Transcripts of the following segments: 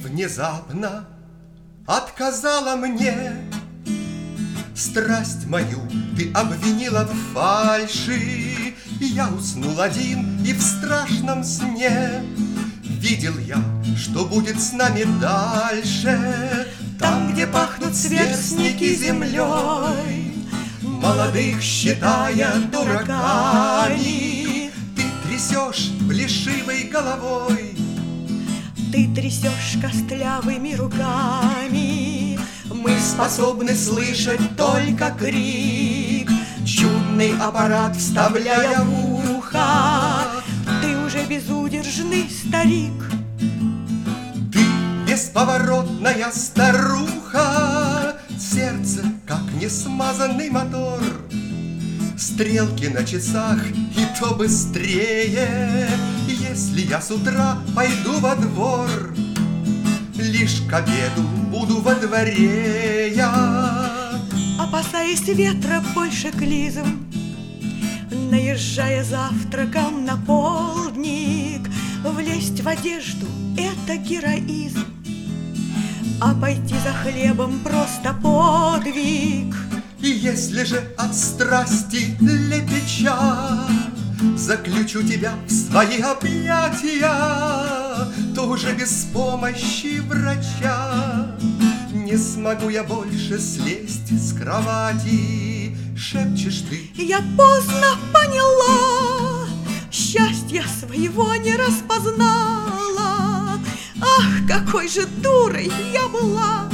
внезапно отказала мне. Страсть мою ты обвинила в фальши, и я уснул один и в страшном сне. Видел я, что будет с нами дальше, там, где пахнут сверстники землей, молодых считая дураками. Ты трясешь плешивой головой, ты трясешь костлявыми руками. Мы способны слышать только крик, чудный аппарат вставляя в ухо. Ты уже безудержный старик, ты бесповоротная старуха. Сердце, как несмазанный мотор, стрелки на часах и то быстрее. Если я с утра пойду во двор, лишь к обеду буду во дворе я. Опасаясь ветра больше клизм, наезжая завтраком на полдник. Влезть в одежду — это героизм, а пойти за хлебом просто подвиг. И если же от страсти лепеча заключу тебя в свои объятия, то уже без помощи врача не смогу я больше слезть с кровати. Шепчешь ты: я поздно поняла, счастья своего не распознала. Ах, какой же дурой я была,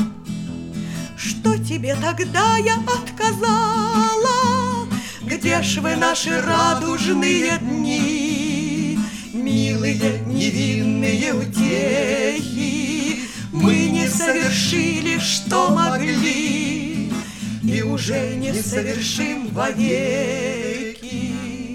что тебе тогда я отказала. Где ж вы, наши радужные дни, милые невинные утехи? Мы не совершили, что могли, и уже не совершим вовеки.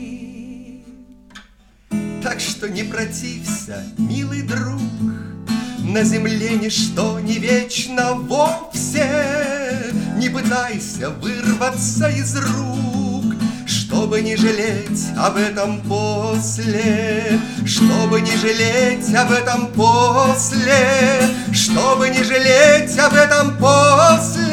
Так что не протився, милый друг, на земле ничто не вечно вовсе. Не пытайся вырваться из рук, чтобы не жалеть об этом после, чтобы не жалеть об этом после, чтобы не жалеть об этом после.